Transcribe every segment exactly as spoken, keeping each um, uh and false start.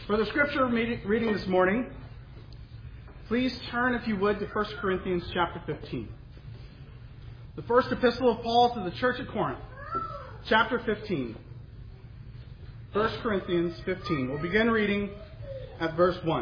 For the scripture reading this morning, please turn, if you would, to First Corinthians chapter fifteen. The first epistle of Paul to the church at Corinth, chapter fifteen. First Corinthians fifteen. We'll begin reading at verse one.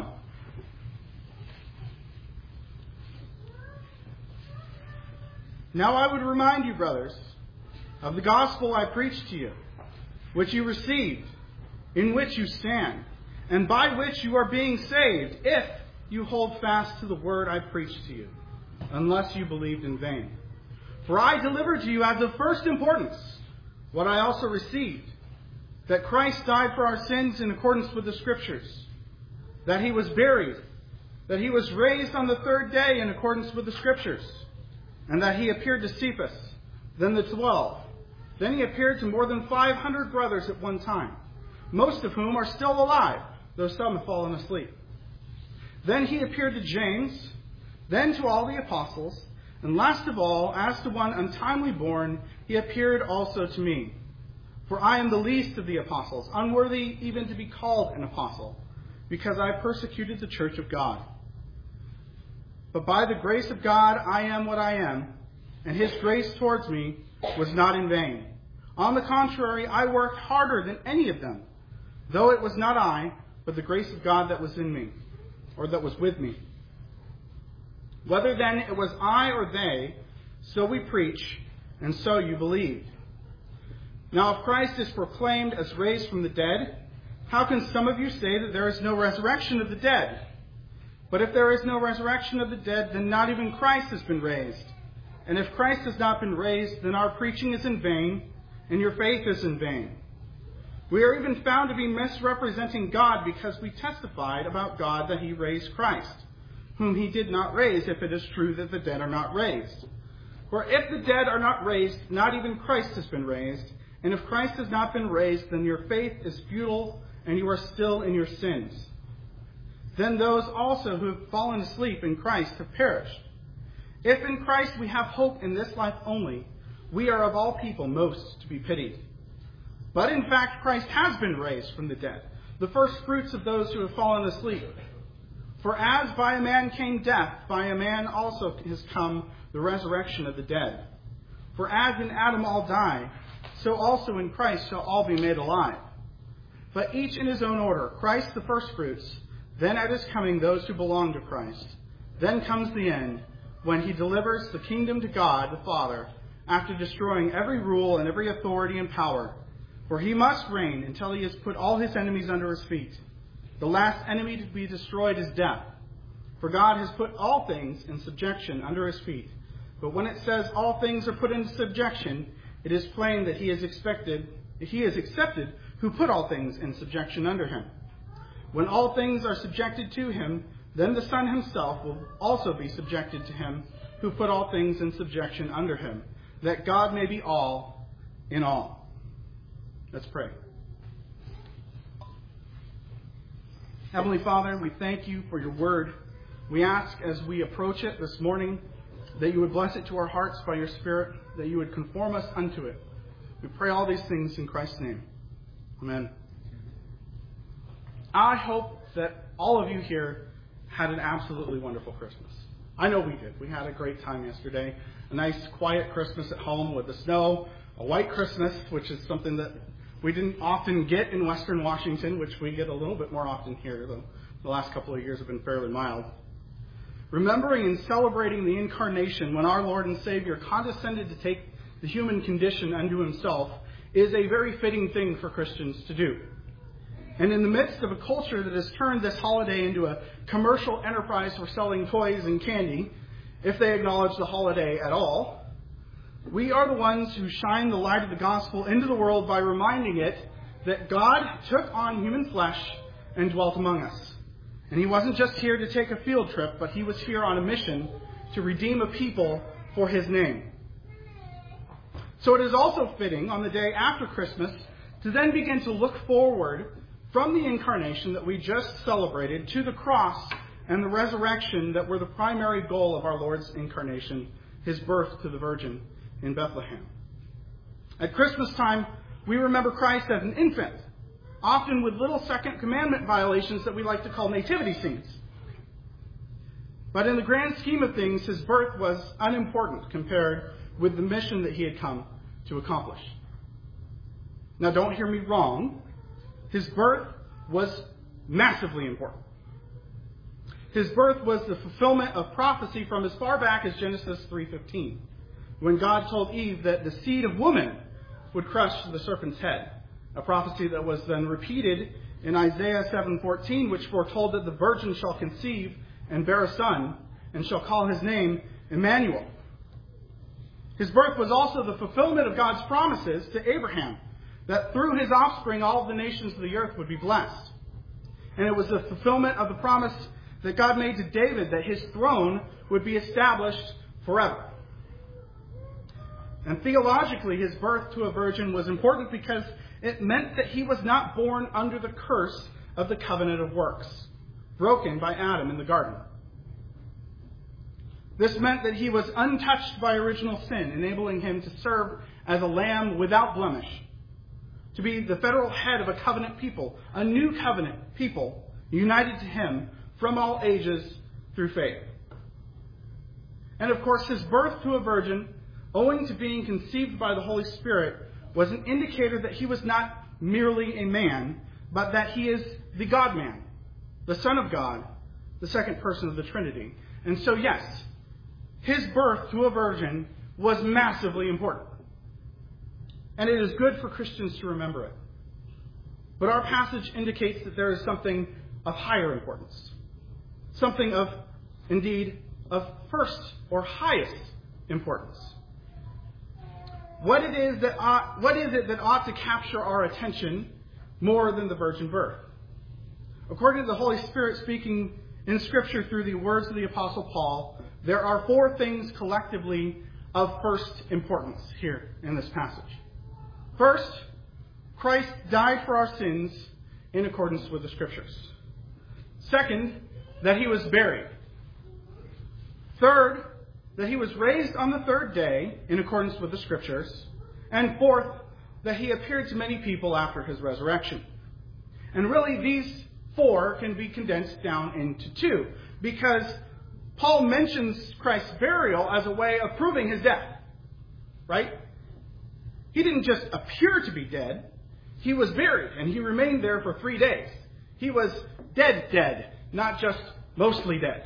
Now I would remind you, brothers, of the gospel I preached to you, which you received, in which you stand, and by which you are being saved, if you hold fast to the word I preached to you, unless you believed in vain. For I delivered to you as of first importance what I also received, that Christ died for our sins in accordance with the Scriptures, that he was buried, that he was raised on the third day in accordance with the Scriptures, and that he appeared to Cephas, then the twelve. Then he appeared to more than five hundred brothers at one time, most of whom are still alive, though some have fallen asleep. Then he appeared to James, then to all the apostles, and last of all, as to one untimely born, he appeared also to me. For I am the least of the apostles, unworthy even to be called an apostle, because I persecuted the church of God. But by the grace of God I am what I am, and his grace towards me was not in vain. On the contrary, I worked harder than any of them, though it was not I, but the grace of God that was in me, or that was with me. Whether then it was I or they, so we preach, and so you believed. Now if Christ is proclaimed as raised from the dead, how can some of you say that there is no resurrection of the dead? But if there is no resurrection of the dead, then not even Christ has been raised. And if Christ has not been raised, then our preaching is in vain, and your faith is in vain. We are even found to be misrepresenting God because we testified about God that he raised Christ, whom he did not raise, if it is true that the dead are not raised. For if the dead are not raised, not even Christ has been raised. And if Christ has not been raised, then your faith is futile, and you are still in your sins. Then those also who have fallen asleep in Christ have perished. If in Christ we have hope in this life only, we are of all people most to be pitied. But in fact, Christ has been raised from the dead, the first fruits of those who have fallen asleep. For as by a man came death, by a man also has come the resurrection of the dead. For as in Adam all die, so also in Christ shall all be made alive. But each in his own order, Christ the first fruits, then at his coming those who belong to Christ. Then comes the end, when he delivers the kingdom to God the Father, after destroying every rule and every authority and power. For he must reign until he has put all his enemies under his feet. The last enemy to be destroyed is death. For God has put all things in subjection under his feet. But when it says all things are put into subjection, it is plain that he is expected, he is accepted who put all things in subjection under him. When all things are subjected to him, then the Son himself will also be subjected to him who put all things in subjection under him, that God may be all in all. Let's pray. Heavenly Father, we thank you for your word. We ask as we approach it this morning that you would bless it to our hearts by your Spirit, that you would conform us unto it. We pray all these things in Christ's name. Amen. I hope that all of you here had an absolutely wonderful Christmas. I know we did. We had a great time yesterday. A nice, quiet Christmas at home with the snow, a white Christmas, which is something that we didn't often get in Western Washington, which we get a little bit more often here, though the last couple of years have been fairly mild. Remembering and celebrating the incarnation when our Lord and Savior condescended to take the human condition unto himself is a very fitting thing for Christians to do. And in the midst of a culture that has turned this holiday into a commercial enterprise for selling toys and candy, if they acknowledge the holiday at all, we are the ones who shine the light of the gospel into the world by reminding it that God took on human flesh and dwelt among us. And he wasn't just here to take a field trip, but he was here on a mission to redeem a people for his name. So it is also fitting on the day after Christmas to then begin to look forward from the incarnation that we just celebrated to the cross and the resurrection that were the primary goal of our Lord's incarnation, his birth to the Virgin in Bethlehem. At Christmas time, we remember Christ as an infant, often with little second commandment violations that we like to call nativity scenes. But in the grand scheme of things, his birth was unimportant compared with the mission that he had come to accomplish. Now, don't hear me wrong. His birth was massively important. His birth was the fulfillment of prophecy from as far back as Genesis three fifteen, when God told Eve that the seed of woman would crush the serpent's head, a prophecy that was then repeated in Isaiah seven fourteen, which foretold that the virgin shall conceive and bear a son, and shall call his name Emmanuel. His birth was also the fulfillment of God's promises to Abraham, that through his offspring all of the nations of the earth would be blessed. And it was the fulfillment of the promise that God made to David that his throne would be established forever. And theologically, his birth to a virgin was important because it meant that he was not born under the curse of the covenant of works, broken by Adam in the garden. This meant that he was untouched by original sin, enabling him to serve as a lamb without blemish, to be the federal head of a covenant people, a new covenant people, united to him from all ages through faith. And of course, his birth to a virgin, owing to being conceived by the Holy Spirit, was an indicator that he was not merely a man, but that he is the God-man, the Son of God, the second person of the Trinity. And so, yes, his birth to a virgin was massively important. And it is good for Christians to remember it. But our passage indicates that there is something of higher importance. Something of, indeed, of first or highest importance. What it is that ought, what is it that ought to capture our attention more than the virgin birth? According to the Holy Spirit speaking in Scripture through the words of the Apostle Paul, there are four things collectively of first importance here in this passage. First, Christ died for our sins in accordance with the Scriptures. Second, that he was buried. Third, that he was raised on the third day in accordance with the Scriptures. And fourth, that he appeared to many people after his resurrection. And really, these four can be condensed down into two, because Paul mentions Christ's burial as a way of proving his death. Right? He didn't just appear to be dead. He was buried, and he remained there for three days. He was dead dead, not just mostly dead.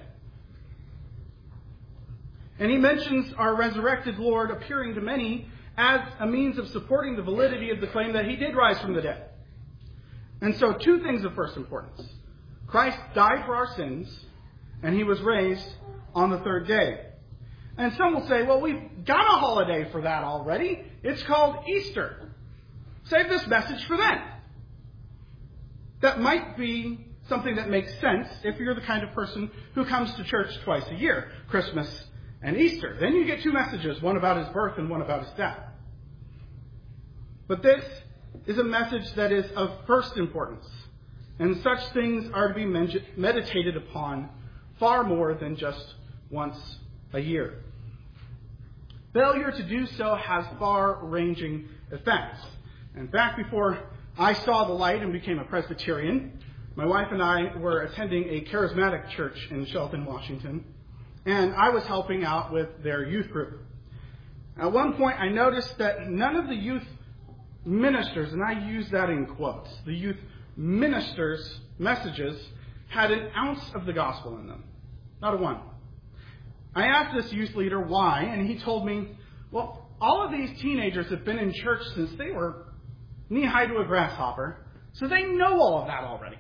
And he mentions our resurrected Lord appearing to many as a means of supporting the validity of the claim that he did rise from the dead. And so two things of first importance. Christ died for our sins, and he was raised on the third day. And some will say, well, we've got a holiday for that already. It's called Easter. Save this message for then. That might be something that makes sense if you're the kind of person who comes to church twice a year, Christmas and Easter. Then you get two messages, one about his birth and one about his death. But this is a message that is of first importance, and such things are to be meditated upon far more than just once a year. Failure to do so has far-ranging effects. In fact, before I saw the light and became a Presbyterian, my wife and I were attending a charismatic church in Shelton, Washington, and I was helping out with their youth group. At one point, I noticed that none of the youth ministers, and I use that in quotes, the youth ministers' messages had an ounce of the gospel in them. Not a one. I asked this youth leader why, and he told me, well, all of these teenagers have been in church since they were knee-high to a grasshopper, so they know all of that already.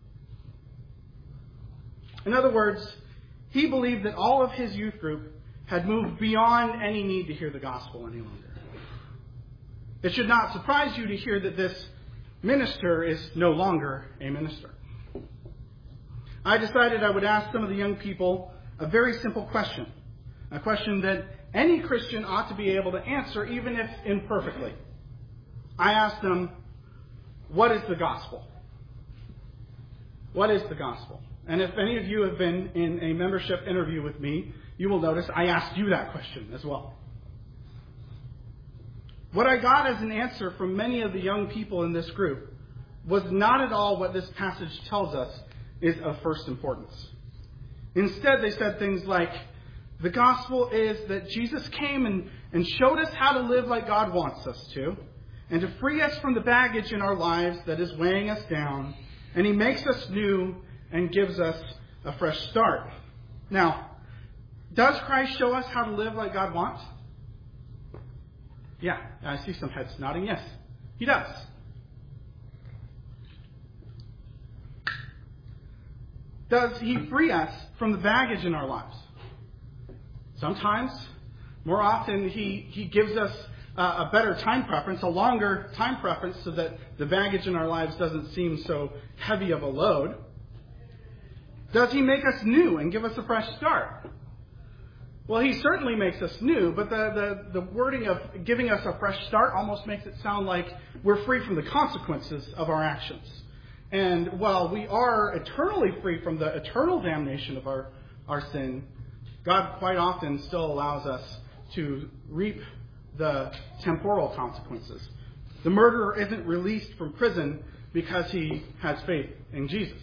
In other words, he believed that all of his youth group had moved beyond any need to hear the gospel any longer. It should not surprise you to hear that this minister is no longer a minister. I decided I would ask some of the young people a very simple question, a question that any Christian ought to be able to answer, even if imperfectly. I asked them, what is the gospel? What is the gospel? And if any of you have been in a membership interview with me, you will notice I asked you that question as well. What I got as an answer from many of the young people in this group was not at all what this passage tells us is of first importance. Instead, they said things like, the gospel is that Jesus came and, and showed us how to live like God wants us to, and to free us from the baggage in our lives that is weighing us down, and he makes us new and gives us a fresh start. Now, does Christ show us how to live like God wants? Yeah, I see some heads nodding. Yes, he does. Does he free us from the baggage in our lives? Sometimes. More often, he, he gives us uh, a better time preference, a longer time preference, so that the baggage in our lives doesn't seem so heavy of a load. Does he make us new and give us a fresh start? Well, he certainly makes us new, but the, the, the wording of giving us a fresh start almost makes it sound like we're free from the consequences of our actions. And while we are eternally free from the eternal damnation of our, our sin, God quite often still allows us to reap the temporal consequences. The murderer isn't released from prison because he has faith in Jesus.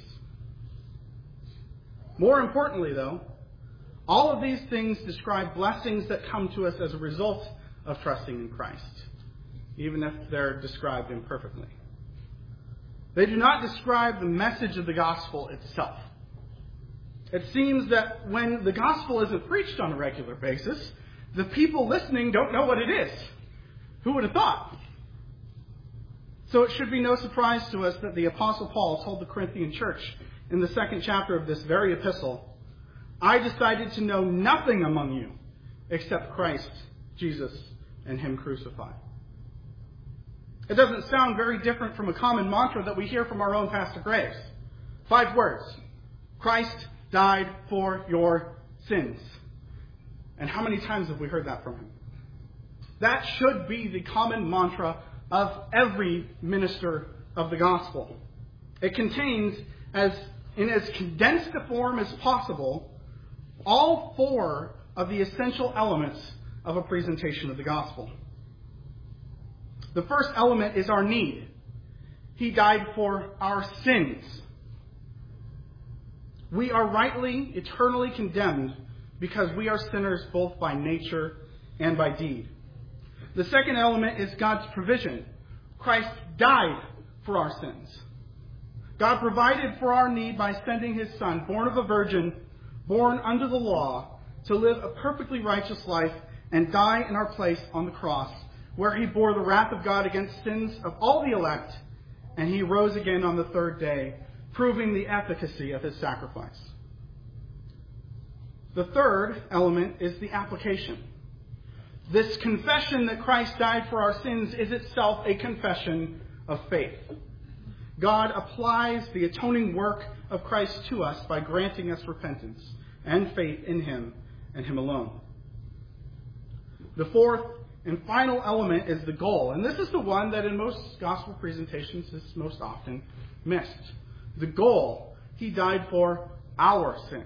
More importantly, though, all of these things describe blessings that come to us as a result of trusting in Christ, even if they're described imperfectly. They do not describe the message of the gospel itself. It seems that when the gospel isn't preached on a regular basis, the people listening don't know what it is. Who would have thought? So it should be no surprise to us that the Apostle Paul told the Corinthian church in the second chapter of this very epistle, I decided to know nothing among you except Christ, Jesus, and him crucified. It doesn't sound very different from a common mantra that we hear from our own Pastor Graves. Five words. Christ died for your sins. And how many times have we heard that from him? That should be the common mantra of every minister of the gospel. It contains, as in as condensed a form as possible, all four of the essential elements of a presentation of the gospel. The first element is our need. He died for our sins. We are rightly, eternally condemned because we are sinners both by nature and by deed. The second element is God's provision. Christ died for our sins. God provided for our need by sending his Son, born of a virgin, born under the law, to live a perfectly righteous life and die in our place on the cross, where he bore the wrath of God against sins of all the elect, and he rose again on the third day, proving the efficacy of his sacrifice. The third element is the application. This confession that Christ died for our sins is itself a confession of faith. God applies the atoning work of Christ to us by granting us repentance and faith in him and him alone. The fourth and final element is the goal. And this is the one that in most gospel presentations is most often missed. The goal. He died for our sins.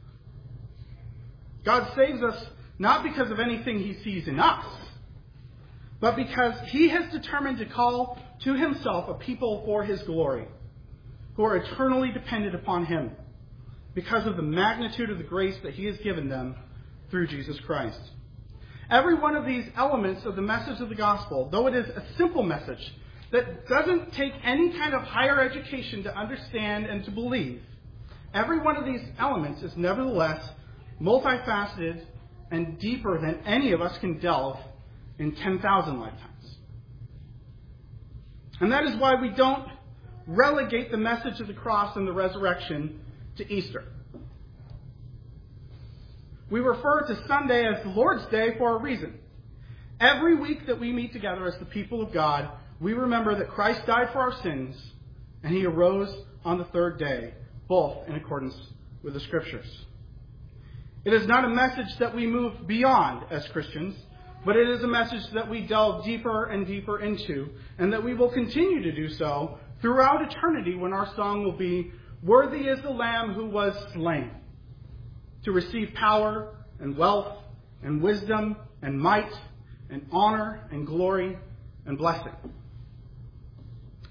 God saves us not because of anything he sees in us, but because he has determined to call to himself a people for his glory, who are eternally dependent upon him because of the magnitude of the grace that he has given them through Jesus Christ. Every one of these elements of the message of the gospel, though it is a simple message that doesn't take any kind of higher education to understand and to believe, every one of these elements is nevertheless multifaceted and deeper than any of us can delve in ten thousand lifetimes. And that is why we don't relegate the message of the cross and the resurrection to Easter. We refer to Sunday as the Lord's Day for a reason. Every week that we meet together as the people of God, we remember that Christ died for our sins and he arose on the third day, both in accordance with the Scriptures. It is not a message that we move beyond as Christians, but it is a message that we delve deeper and deeper into, and that we will continue to do so throughout eternity when our song will be, "Worthy is the Lamb who was slain," to receive power and wealth and wisdom and might and honor and glory and blessing.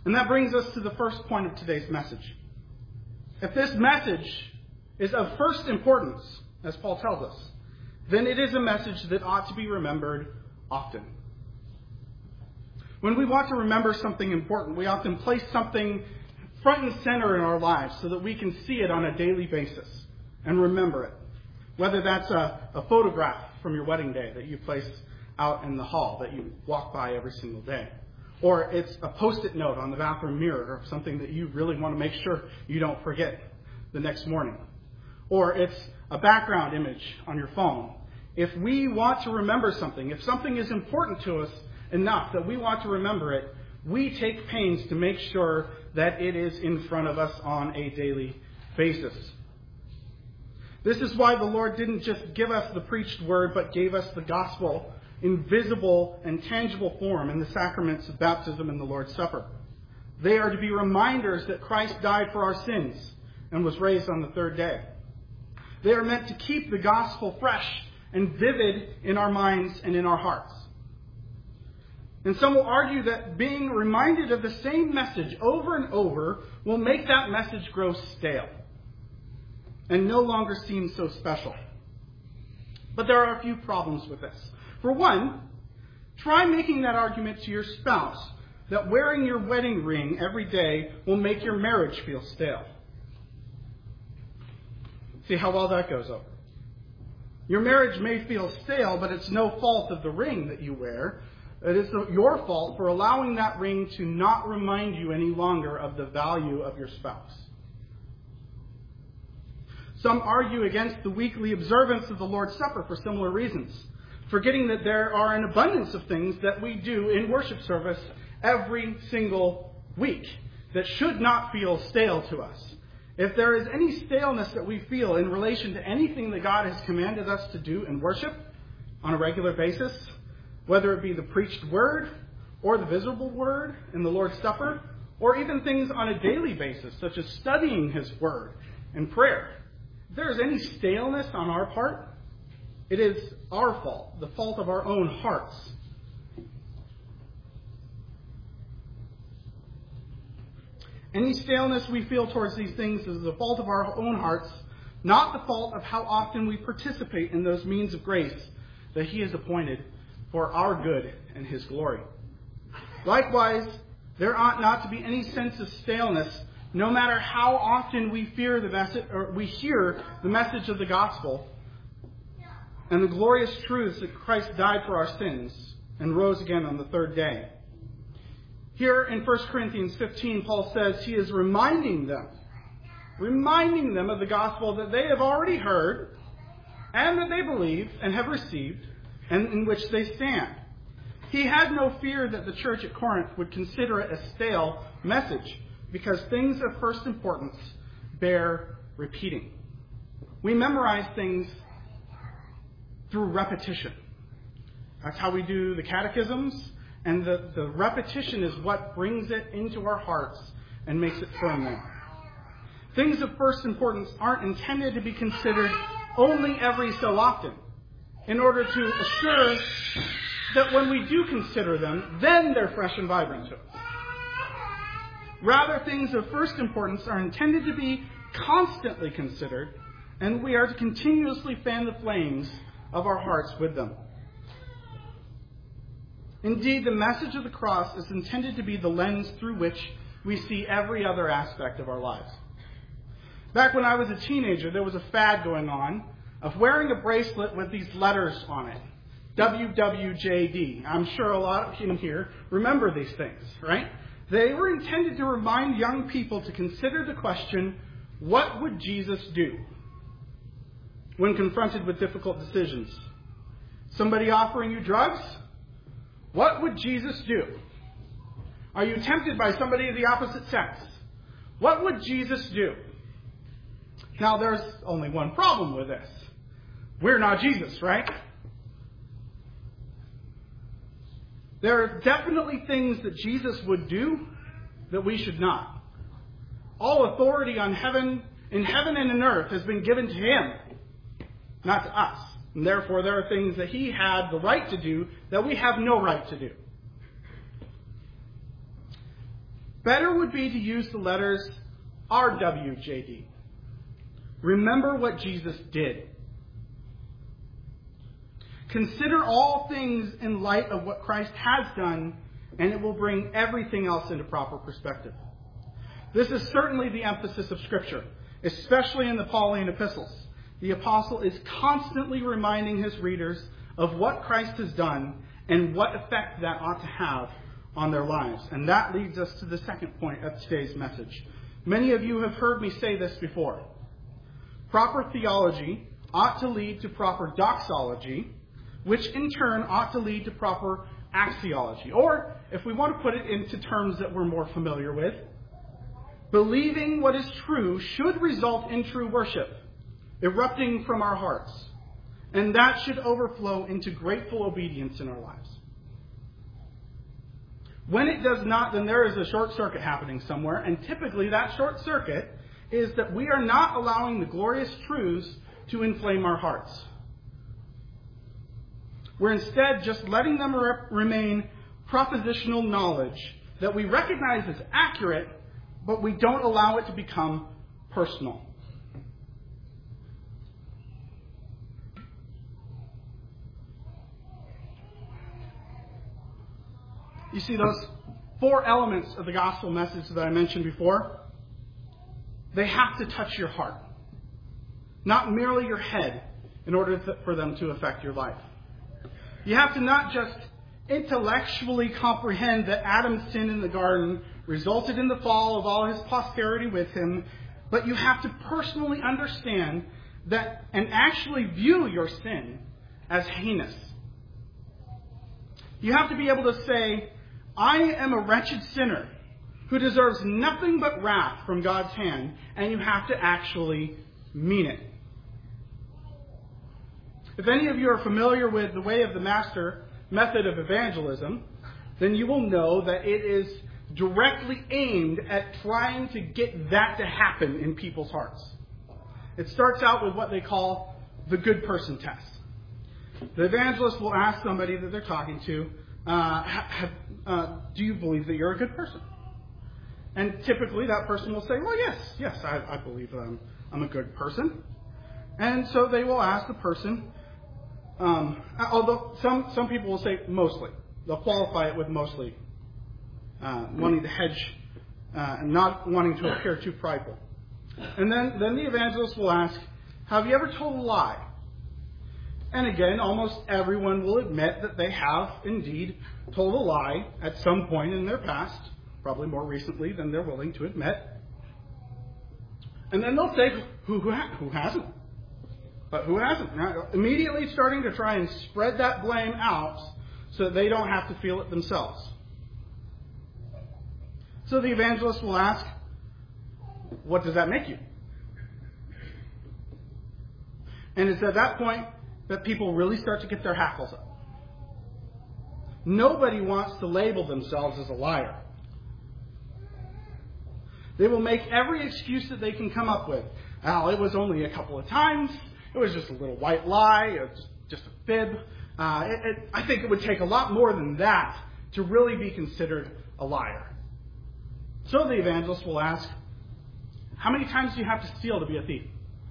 And that brings us to the first point of today's message. If this message is of first importance, as Paul tells us, then it is a message that ought to be remembered often. When we want to remember something important, we often place something front and center in our lives so that we can see it on a daily basis and remember it. Whether that's a, a photograph from your wedding day that you place out in the hall that you walk by every single day. Or it's a post-it note on the bathroom mirror of something that you really want to make sure you don't forget the next morning. Or it's a background image on your phone. If we want to remember something, if something is important to us enough that we want to remember it, we take pains to make sure that it is in front of us on a daily basis. This is why the Lord didn't just give us the preached word, but gave us the gospel in visible and tangible form in the sacraments of baptism and the Lord's Supper. They are to be reminders that Christ died for our sins and was raised on the third day. They are meant to keep the gospel fresh and vivid in our minds and in our hearts. And some will argue that being reminded of the same message over and over will make that message grow stale and no longer seem so special. But there are a few problems with this. For one, try making that argument to your spouse that wearing your wedding ring every day will make your marriage feel stale. See how well that goes over. Your marriage may feel stale, but it's no fault of the ring that you wear. It is your fault for allowing that ring to not remind you any longer of the value of your spouse. Some argue against the weekly observance of the Lord's Supper for similar reasons, forgetting that there are an abundance of things that we do in worship service every single week that should not feel stale to us. If there is any staleness that we feel in relation to anything that God has commanded us to do in worship on a regular basis, whether it be the preached word or the visible word in the Lord's Supper, or even things on a daily basis, such as studying His Word and prayer, if there is any staleness on our part, it is our fault, the fault of our own hearts. Any staleness we feel towards these things is the fault of our own hearts, not the fault of how often we participate in those means of grace that He has appointed for our good and His glory. Likewise, there ought not to be any sense of staleness, no matter how often we fear the message, or we hear the message of the gospel and the glorious truths that Christ died for our sins and rose again on the third day. Here in First Corinthians fifteen, Paul says he is reminding them, reminding them of the gospel that they have already heard and that they believe and have received and in which they stand. He had no fear that the church at Corinth would consider it a stale message, because things of first importance bear repeating. We memorize things through repetition. That's how we do the catechisms, and the, the repetition is what brings it into our hearts and makes it firm there. Things of first importance aren't intended to be considered only every so often, in order to assure that when we do consider them, then they're fresh and vibrant to us. Rather, things of first importance are intended to be constantly considered, and we are to continuously fan the flames of our hearts with them. Indeed, the message of the cross is intended to be the lens through which we see every other aspect of our lives. Back when I was a teenager, there was a fad going on of wearing a bracelet with these letters on it. W W J D. I'm sure a lot of you here remember these things, right? They were intended to remind young people to consider the question, what would Jesus do when confronted with difficult decisions? Somebody offering you drugs? What would Jesus do? Are you tempted by somebody of the opposite sex? What would Jesus do? Now, there's only one problem with this. We're not Jesus, right? There are definitely things that Jesus would do that we should not. All authority on heaven, in heaven and in earth has been given to Him, not to us. And therefore, there are things that He had the right to do that we have no right to do. better would be to use the letters R W J D. Remember what Jesus did. Consider all things in light of what Christ has done, and it will bring everything else into proper perspective. This is certainly the emphasis of Scripture, especially in the Pauline epistles. The apostle is constantly reminding his readers of what Christ has done and what effect that ought to have on their lives. And that leads us to the second point of today's message. Many of you have heard me say this before. Proper theology ought to lead to proper doxology, which in turn ought to lead to proper axiology. Or, if we want to put it into terms that we're more familiar with, believing what is true should result in true worship, erupting from our hearts. And that should overflow into grateful obedience in our lives. When it does not, then there is a short circuit happening somewhere, and typically that short circuit is that we are not allowing the glorious truths to inflame our hearts. We're instead just letting them re- remain propositional knowledge that we recognize as accurate, but we don't allow it to become personal. You see, those four elements of the gospel message that I mentioned before, they have to touch your heart, not merely your head, in order to, for them to affect your life. You have to not just intellectually comprehend that Adam's sin in the garden resulted in the fall of all his posterity with him, but you have to personally understand that and actually view your sin as heinous. You have to be able to say, I am a wretched sinner who deserves nothing but wrath from God's hand, and you have to actually mean it. If any of you are familiar with the Way of the Master method of evangelism, then you will know that it is directly aimed at trying to get that to happen in people's hearts. It starts out with what they call the good person test. The evangelist will ask somebody that they're talking to, uh, have, uh, do you believe that you're a good person? And typically that person will say, well, yes, yes, I, I believe I'm, I'm a good person. And so they will ask the person, um, although some, some people will say mostly. They'll qualify it with mostly, uh, wanting to hedge uh, and not wanting to appear too prideful. And then, then the evangelist will ask, have you ever told a lie? And again, almost everyone will admit that they have indeed told a lie at some point in their past, probably more recently than they're willing to admit. And then they'll say, who, who, ha- who hasn't? But who hasn't? Now, immediately starting to try and spread that blame out so that they don't have to feel it themselves. So the evangelist will ask, what does that make you? And it's at that point that people really start to get their hackles up. Nobody wants to label themselves as a liar. They will make every excuse that they can come up with. Oh, it was only a couple of times. It was just a little white lie. It was just a fib. Uh, it, it, I think it would take a lot more than that to really be considered a liar. So the evangelist will ask, how many times do you have to steal to be a thief?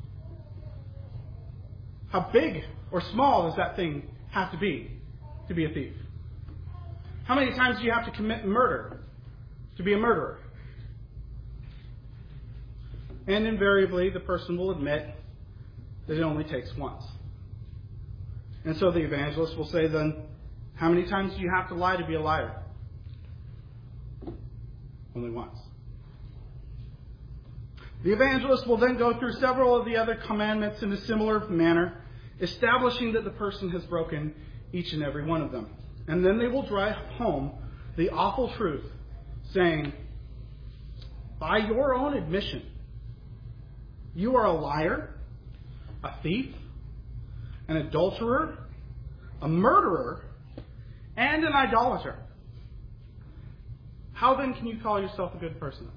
How big or small does that thing have to be to be a thief? How many times do you have to commit murder to be a murderer? And invariably, the person will admit that it only takes once. And so the evangelist will say then, how many times do you have to lie to be a liar? Only once. The evangelist will then go through several of the other commandments in a similar manner, establishing that the person has broken each and every one of them. And then they will drive home the awful truth, saying, by your own admission, you are a liar, a thief, an adulterer, a murderer, and an idolater. How then can you call yourself a good person?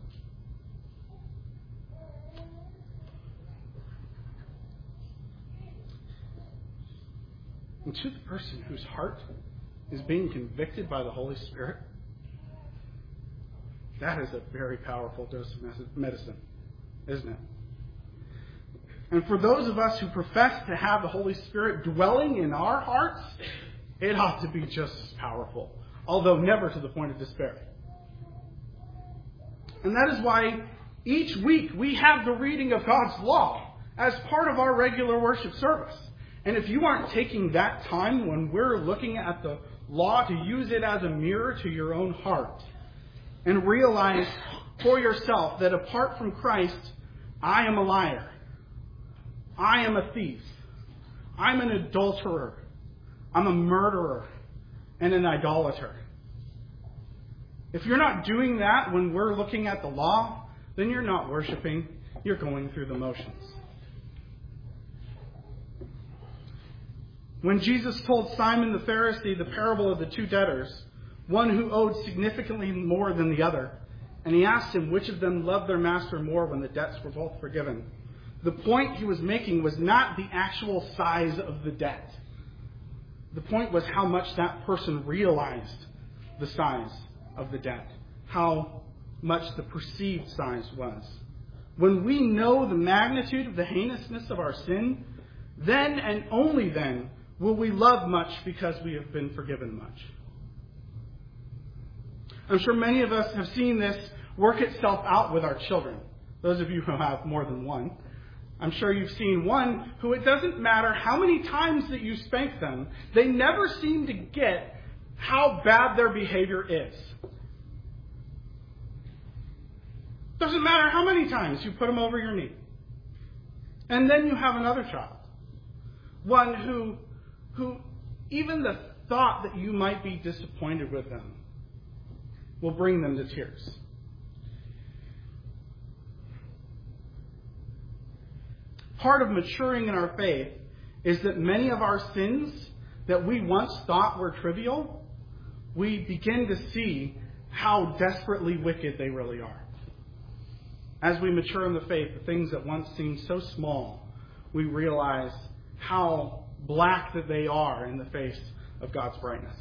And to the person whose heart is being convicted by the Holy Spirit, That is a very powerful dose of medicine, isn't it? And for those of us who profess to have the Holy Spirit dwelling in our hearts, it ought to be just as powerful, although never to the point of despair. And that is why each week we have the reading of God's law as part of our regular worship service. And if you aren't taking that time when we're looking at the law to use it as a mirror to your own heart and realize for yourself that apart from Christ, I am a liar. I am a thief. I'm an adulterer. I'm a murderer and an idolater. If you're not doing that when we're looking at the law, then you're not worshiping. You're going through the motions. When Jesus told Simon the Pharisee the parable of the two debtors, one who owed significantly more than the other, and he asked him which of them loved their master more when the debts were both forgiven, the point he was making was not the actual size of the debt. The point was how much that person realized the size of the debt, how much the perceived size was. When we know the magnitude of the heinousness of our sin, then and only then will we love much because we have been forgiven much. I'm sure many of us have seen this work itself out with our children. Those of you who have more than one. I'm sure you've seen one who it doesn't matter how many times that you spank them, they never seem to get how bad their behavior is. Doesn't matter how many times you put them over your knee. And then you have another child. One who, who even the thought that you might be disappointed with them will bring them to tears. Part of maturing in our faith is that many of our sins that we once thought were trivial, we begin to see how desperately wicked they really are. As we mature in the faith, the things that once seemed so small, we realize how black that they are in the face of God's brightness.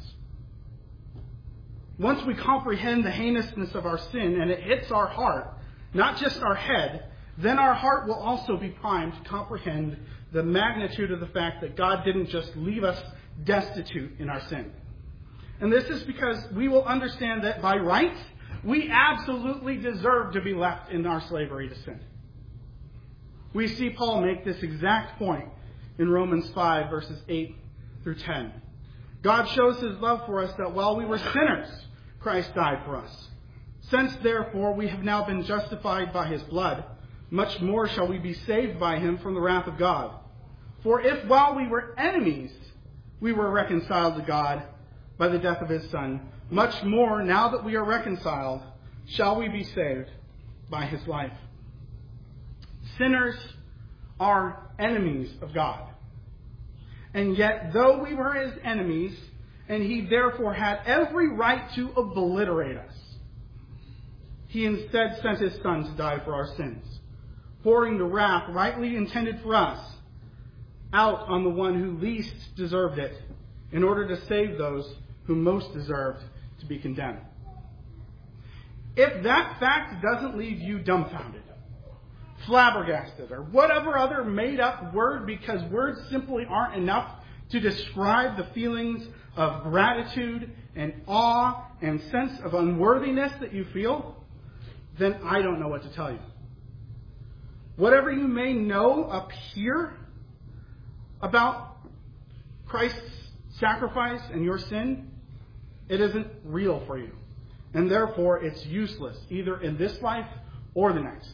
Once we comprehend the heinousness of our sin and it hits our heart, not just our head, then our heart will also be primed to comprehend the magnitude of the fact that God didn't just leave us destitute in our sin. And this is because we will understand that by right, we absolutely deserve to be left in our slavery to sin. We see Paul make this exact point in Romans five, verses eight through ten. God shows his love for us that while we were sinners, Christ died for us. Since, therefore, we have now been justified by his blood, much more shall we be saved by him from the wrath of God. For if while we were enemies, we were reconciled to God by the death of his Son, much more, now that we are reconciled, shall we be saved by his life. Sinners are enemies of God. And yet, though we were his enemies, and he therefore had every right to obliterate us, he instead sent his Son to die for our sins, pouring the wrath rightly intended for us out on the one who least deserved it, in order to save those who most deserved to be condemned. If that fact doesn't leave you dumbfounded, flabbergasted, or whatever other made-up word, because words simply aren't enough to describe the feelings of gratitude and awe and sense of unworthiness that you feel, then I don't know what to tell you. Whatever you may know up here about Christ's sacrifice and your sin, it isn't real for you. And therefore, it's useless, either in this life or the next.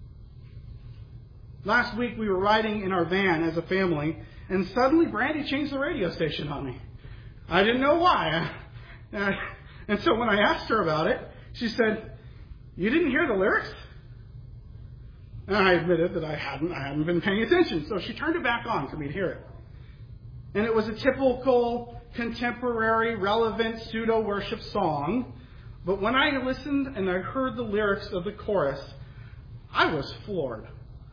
Last week, we were riding in our van as a family, and suddenly Brandy changed the radio station on me. I didn't know why. And so when I asked her about it, she said, "You didn't hear the lyrics?" And I admitted that I hadn't, I hadn't been paying attention. So she turned it back on for me to hear it. And it was a typical, contemporary, relevant, pseudo-worship song. But when I listened and I heard the lyrics of the chorus, I was floored.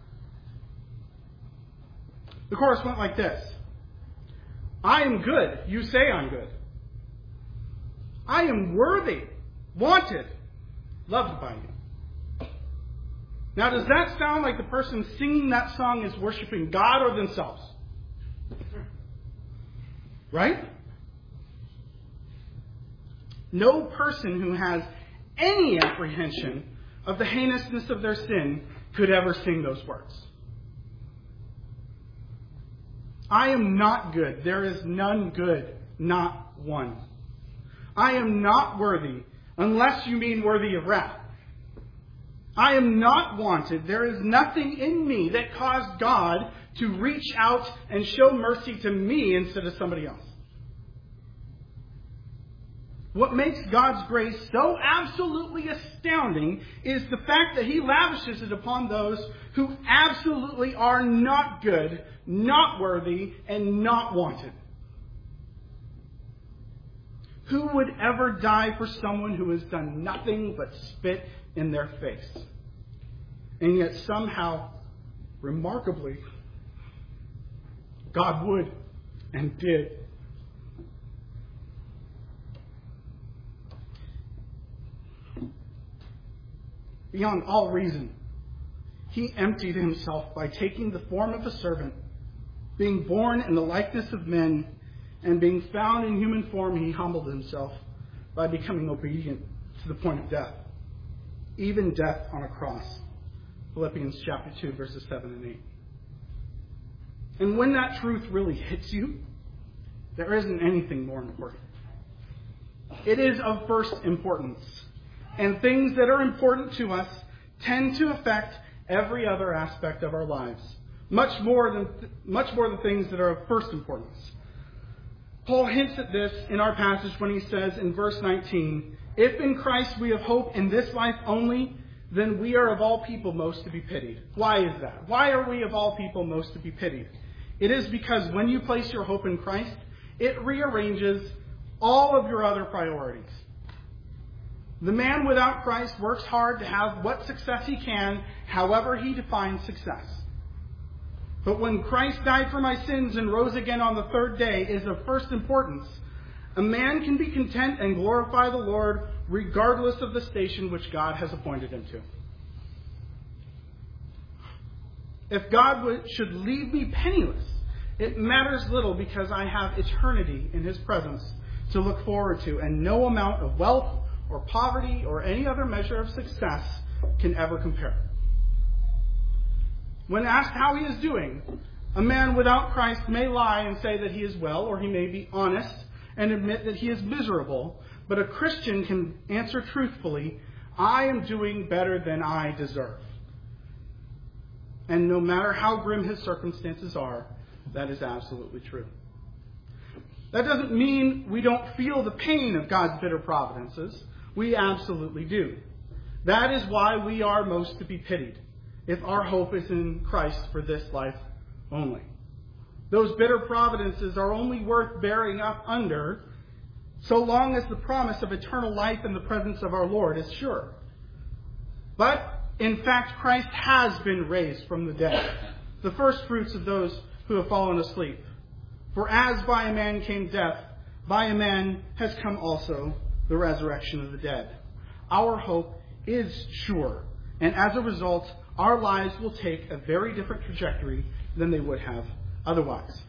The chorus went like this. I am good. You say I'm good. I am worthy. Wanted. loved by you. Now, does that sound like the person singing that song is worshiping God or themselves? Right? No person who has any apprehension of the heinousness of their sin could ever sing those words. I am not good. There is none good, not one. I am not worthy, unless you mean worthy of wrath. I am not wanted. There is nothing in me that caused God to reach out and show mercy to me instead of somebody else. What makes God's grace so absolutely astounding is the fact that He lavishes it upon those who absolutely are not good, not worthy, and not wanted. Who would ever die for someone who has done nothing but spit in their face? And yet somehow, remarkably, God would and did. Beyond all reason, He emptied Himself by taking the form of a servant, being born in the likeness of men, and being found in human form, He humbled Himself by becoming obedient to the point of death, even death on a cross. Philippians chapter two, verses seven and eight. And when that truth really hits you, there isn't anything more important. It is of first importance. And things that are important to us tend to affect every other aspect of our lives, much more than much more than things that are of first importance. Paul hints at this in our passage when he says in verse nineteen, "If in Christ we have hope in this life only, then we are of all people most to be pitied." Why is that? Why are we of all people most to be pitied? It is because when you place your hope in Christ, it rearranges all of your other priorities. The man without Christ works hard to have what success he can, however he defines success. But when Christ died for my sins and rose again on the third day is of first importance, a man can be content and glorify the Lord regardless of the station which God has appointed him to. If God would, should leave me penniless, it matters little because I have eternity in His presence to look forward to, and no amount of wealth or poverty or any other measure of success can ever compare. When asked how he is doing, a man without Christ may lie and say that he is well, or he may be honest and admit that he is miserable, but a Christian can answer truthfully, "I am doing better than I deserve." And no matter how grim his circumstances are, that is absolutely true. That doesn't mean we don't feel the pain of God's bitter providences. We absolutely do. That is why we are most to be pitied, if our hope is in Christ for this life only. Those bitter providences are only worth bearing up under so long as the promise of eternal life in the presence of our Lord is sure. But, in fact, Christ has been raised from the dead, the first fruits of those who have fallen asleep. For as by a man came death, by a man has come also the resurrection of the dead. Our hope is sure, and as a result, our lives will take a very different trajectory than they would have otherwise.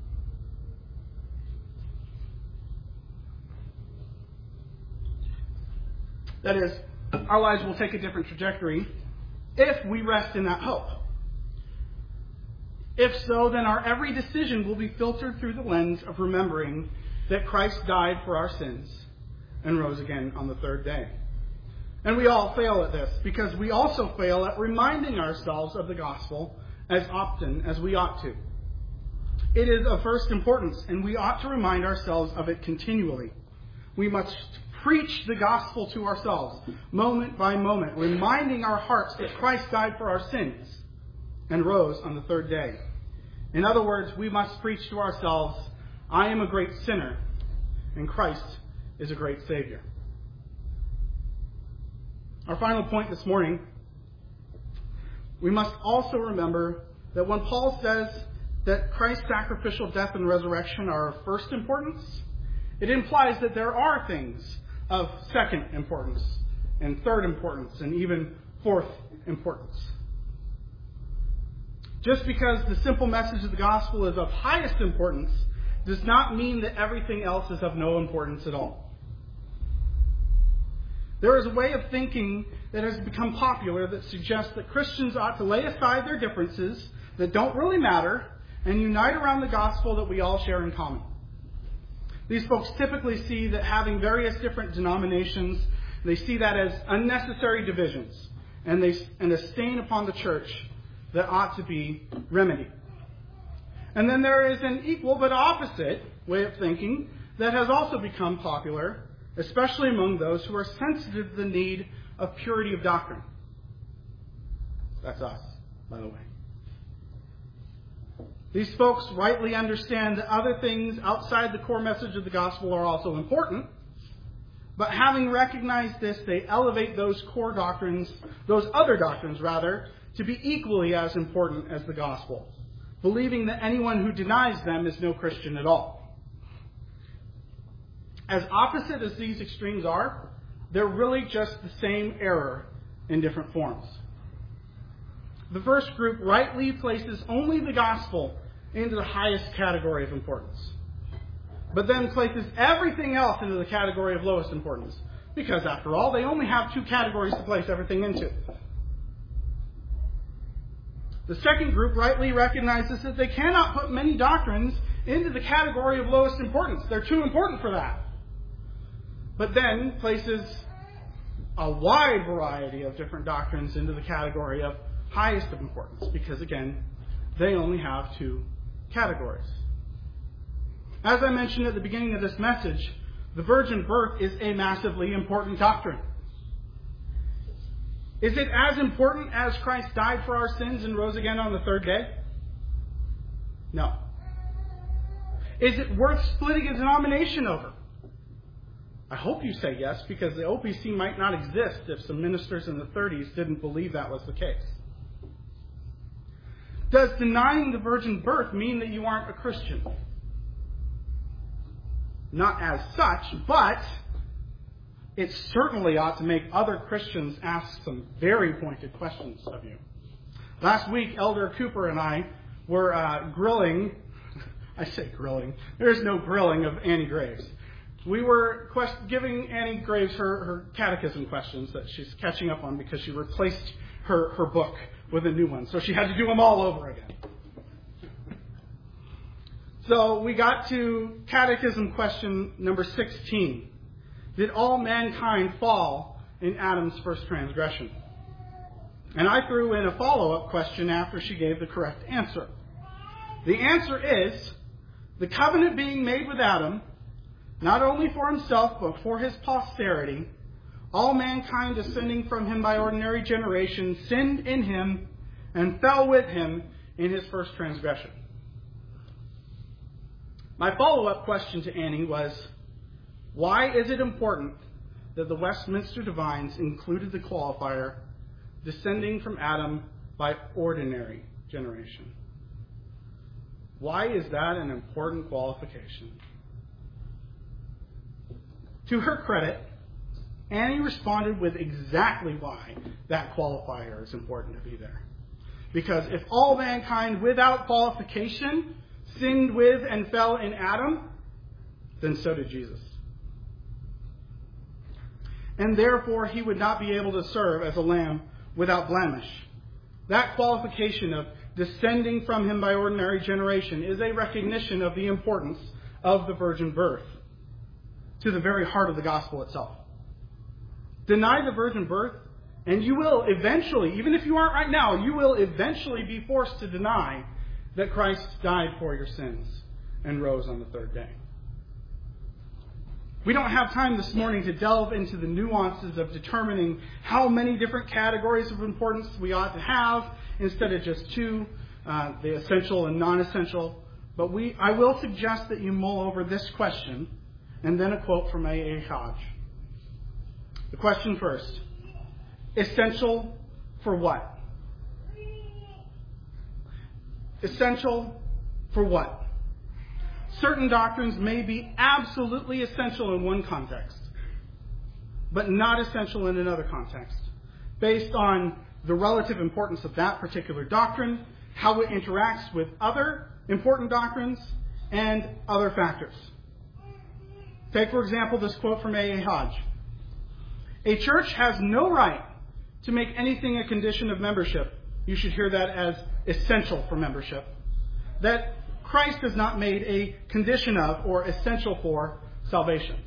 That is, our lives will take a different trajectory if we rest in that hope. If so, then our every decision will be filtered through the lens of remembering that Christ died for our sins and rose again on the third day. And we all fail at this because we also fail at reminding ourselves of the gospel as often as we ought to. It is of first importance, and we ought to remind ourselves of it continually. We must preach the gospel to ourselves, moment by moment, reminding our hearts that Christ died for our sins and rose on the third day. In other words, we must preach to ourselves, "I am a great sinner, and Christ is a great Savior." Our final point this morning, we must also remember that when Paul says that Christ's sacrificial death and resurrection are of first importance, it implies that there are things of second importance and third importance and even fourth importance. Just because the simple message of the gospel is of highest importance does not mean that everything else is of no importance at all. There is a way of thinking that has become popular that suggests that Christians ought to lay aside their differences that don't really matter and unite around the gospel that we all share in common. These folks typically see that having various different denominations, they see that as unnecessary divisions and, they, and a stain upon the church that ought to be remedied. And then there is an equal but opposite way of thinking that has also become popular, especially among those who are sensitive to the need of purity of doctrine. That's us, by the way. These folks rightly understand that other things outside the core message of the gospel are also important, but having recognized this, they elevate those core doctrines, those other doctrines rather, to be equally as important as the gospel, believing that anyone who denies them is no Christian at all. As opposite as these extremes are, they're really just the same error in different forms. The first group rightly places only the gospel into the highest category of importance, but then places everything else into the category of lowest importance, because after all, they only have two categories to place everything into. The second group rightly recognizes that they cannot put many doctrines into the category of lowest importance. They're too important for that. But then places a wide variety of different doctrines into the category of highest of importance, because again, they only have two categories. As I mentioned at the beginning of this message, the virgin birth is a massively important doctrine. Is it as important as Christ died for our sins and rose again on the third day? No. Is it worth splitting a denomination over? I hope you say yes, because the O P C might not exist if some ministers in the thirties didn't believe that was the case. Does denying the virgin birth mean that you aren't a Christian? Not as such, but it certainly ought to make other Christians ask some very pointed questions of you. Last week, Elder Cooper and I were uh, grilling. I say grilling. There is no grilling of Annie Graves. We were quest- giving Annie Graves her, her catechism questions that she's catching up on because she replaced her, her book with a new one. So she had to do them all over again. So we got to catechism question number sixteen. Did all mankind fall in Adam's first transgression? And I threw in a follow-up question after she gave the correct answer. The answer is, the covenant being made with Adam, not only for himself, but for his posterity, all mankind descending from him by ordinary generation sinned in him and fell with him in his first transgression. My follow-up question to Annie was, why is it important that the Westminster Divines included the qualifier, descending from Adam by ordinary generation? Why is that an important qualification? To her credit, Annie responded with exactly why that qualifier is important to be there. Because if all mankind without qualification sinned with and fell in Adam, then so did Jesus. And therefore he would not be able to serve as a lamb without blemish. That qualification of descending from him by ordinary generation is a recognition of the importance of the virgin birth to the very heart of the gospel itself. Deny the virgin birth, and you will eventually, even if you aren't right now, you will eventually be forced to deny that Christ died for your sins and rose on the third day. We don't have time this morning to delve into the nuances of determining how many different categories of importance we ought to have instead of just two, uh, the essential and non-essential. But we, I will suggest that you mull over this question and then a quote from A A Hodge. The question first. Essential for what? Essential for what? Certain doctrines may be absolutely essential in one context, but not essential in another context, based on the relative importance of that particular doctrine, how it interacts with other important doctrines, and other factors. Take, for example, this quote from A A Hodge. A church has no right to make anything a condition of membership. You should hear that as essential for membership. That Christ has not made a condition of or essential for salvation.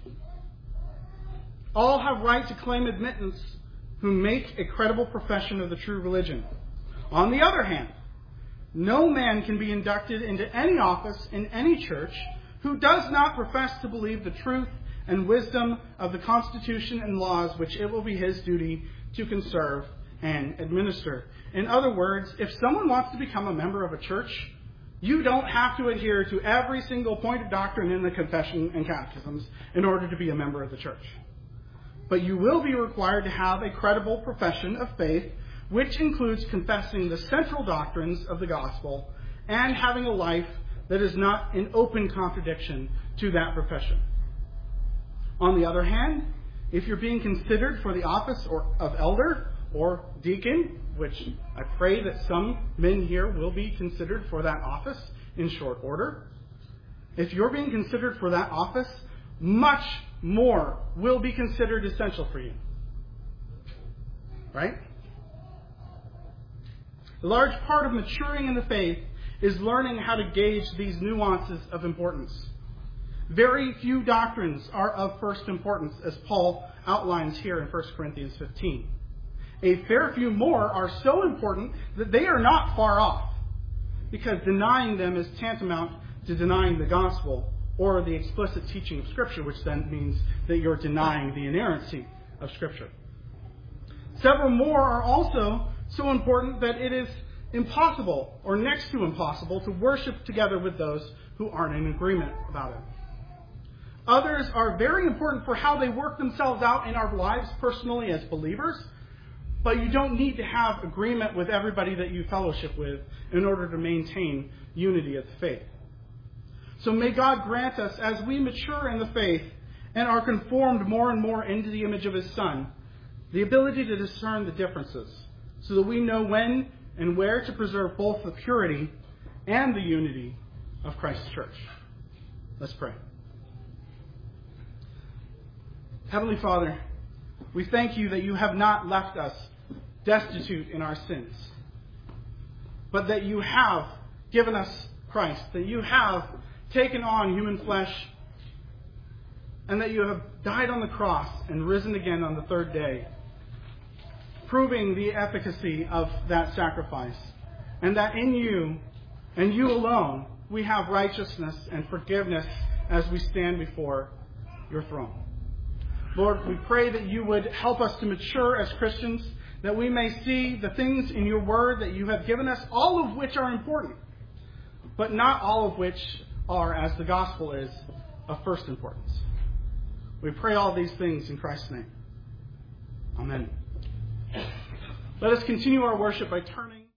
All have right to claim admittance who make a credible profession of the true religion. On the other hand, no man can be inducted into any office in any church who does not profess to believe the truth and wisdom of the Constitution and laws which it will be his duty to conserve and administer. In other words, if someone wants to become a member of a church, you don't have to adhere to every single point of doctrine in the confession and catechisms in order to be a member of the church. But you will be required to have a credible profession of faith, which includes confessing the central doctrines of the gospel and having a life that is not in open contradiction to that profession. On the other hand, if you're being considered for the office or of elder or deacon, which I pray that some men here will be considered for that office in short order, if you're being considered for that office, much more will be considered essential for you. Right? A large part of maturing in the faith is learning how to gauge these nuances of importance. Very few doctrines are of first importance, as Paul outlines here in First Corinthians fifteen. A fair few more are so important that they are not far off, because denying them is tantamount to denying the gospel or the explicit teaching of Scripture, which then means that you're denying the inerrancy of Scripture. Several more are also so important that it is impossible, or next to impossible, to worship together with those who aren't in agreement about it. Others are very important for how they work themselves out in our lives personally as believers, but you don't need to have agreement with everybody that you fellowship with in order to maintain unity of the faith. So may God grant us, as we mature in the faith and are conformed more and more into the image of His Son, the ability to discern the differences, so that we know when and where to preserve both the purity and the unity of Christ's church. Let's pray. Heavenly Father, we thank you that you have not left us destitute in our sins, but that you have given us Christ, that you have taken on human flesh, and that you have died on the cross and risen again on the third day, proving the efficacy of that sacrifice, and that in you, and you alone, we have righteousness and forgiveness as we stand before your throne. Lord, we pray that you would help us to mature as Christians, that we may see the things in your word that you have given us, all of which are important, but not all of which are, as the gospel is, of first importance. We pray all these things in Christ's name. Amen. Let us continue our worship by turning